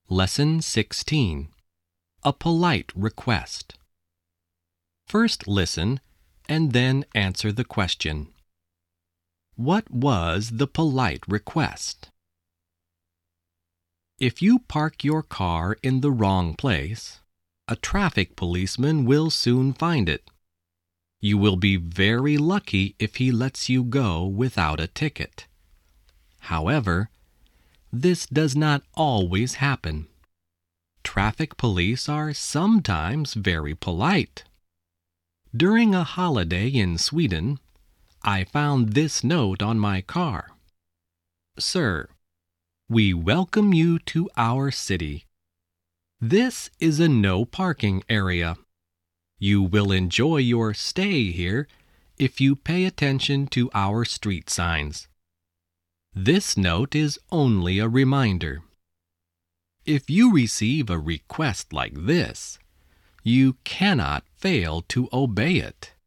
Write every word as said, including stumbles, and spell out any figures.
Lesson sixteen. A polite request. First listen and then answer the question. What was the polite request? If you park your car in the wrong place, a traffic policeman will soon find it. You will be very lucky if he lets you go without a ticket. However, this does not always happen. Traffic police are sometimes very polite. During a holiday in Sweden, I found this note on my car. Sir, we welcome you to our city. This is a no parking area. You will enjoy your stay here if you pay attention to our street signs. This note is only a reminder. If you receive a request like this, you cannot fail to obey it.